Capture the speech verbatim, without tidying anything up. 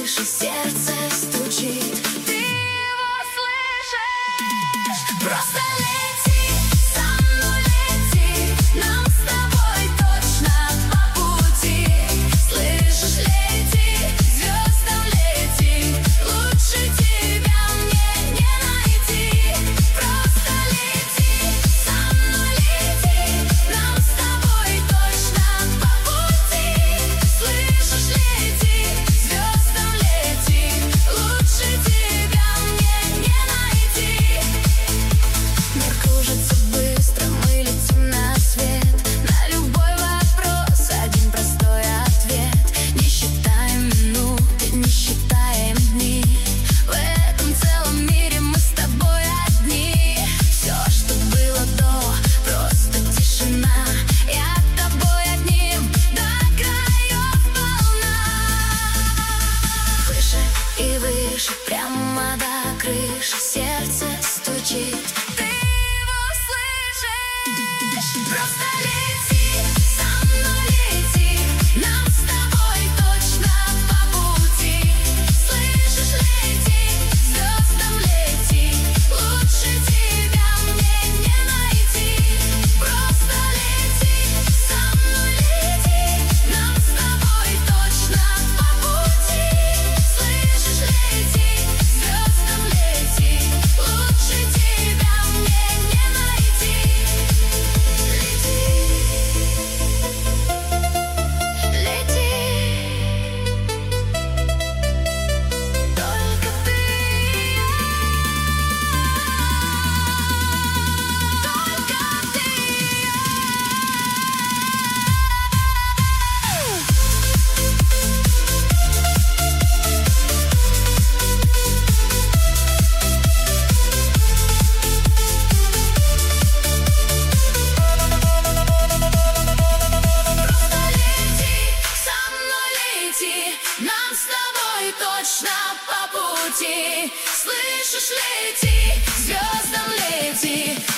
крыше сердце стучит. Ты его слышишь? Просто лети, со мной лети, нам с тобой точно по пути. Слышишь, лети, звездам лети, лучше тебя мне не найти. Просто лети, со мной лети, нам с тобой точно по пути. Слышишь, лети, звездам лети, лучше тебя мне не найти. Мир кружится быстро, мы летим на свет. На любой вопрос один простой ответ. Не считаем минуты, не считаем дни. В этом целом мире мы с тобой одни. Все, что было до, просто тишина. Я тобой одним до краев волна. Выше и выше, прямо до крыши сердце стучит. Ты его слышишь? Просто лети, со мной лети, нам с тобой точно по пути. Слышишь, лети, звездам лети, лучше тебя мне не найти. Просто лети, со мной лети, нам с тобой точно по пути. Слышишь, лети, звездам лети, лучше тебя мне не найти. Лети, лети, только ты и я, только ты и я. Просто лети, со мной лети, нам с тобой точно по пути. Слышишь, лети, звездам лети,